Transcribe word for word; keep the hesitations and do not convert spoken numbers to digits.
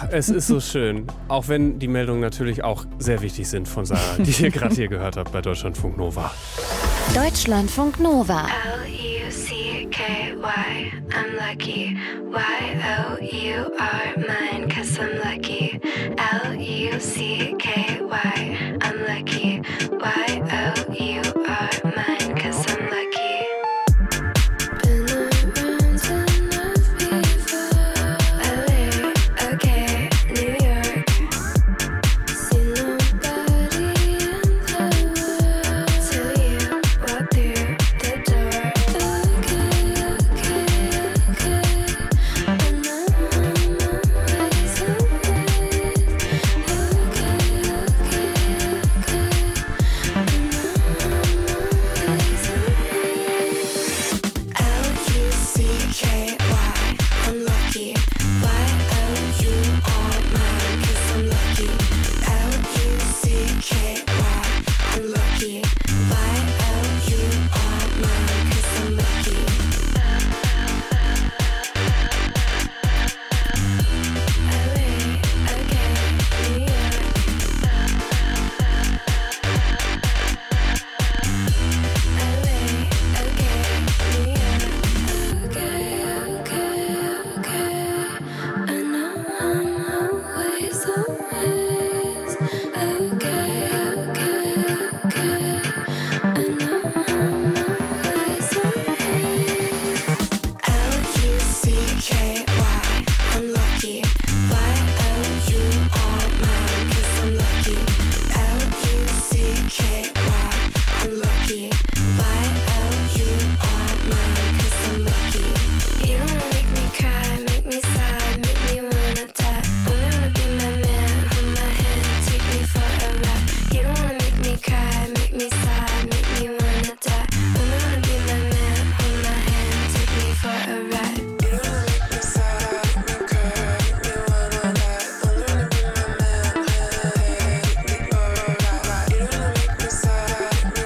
es ist so schön. Auch wenn die Meldungen natürlich auch sehr wichtig sind von Sarah, die ihr gerade hier gehört habt bei Deutschlandfunk Nova. Deutschlandfunk Nova. L U C K Y, I'm lucky. Y O U R, mine.